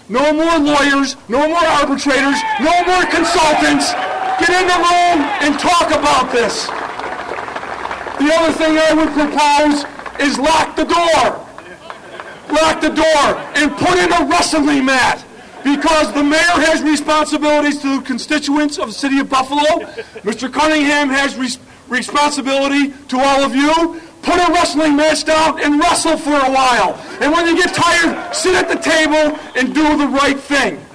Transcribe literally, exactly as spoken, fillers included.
No more lawyers, no more arbitrators, no more consultants. Get in the room and talk about this. The other thing I would propose is lock the door. Lock the door and put in a wrestling mat, because the mayor has responsibilities to the constituents of the city of Buffalo. Mister Cunningham has res- responsibility to all of you. Put a wrestling match down and wrestle for a while. And when you get tired, sit at the table and do the right thing.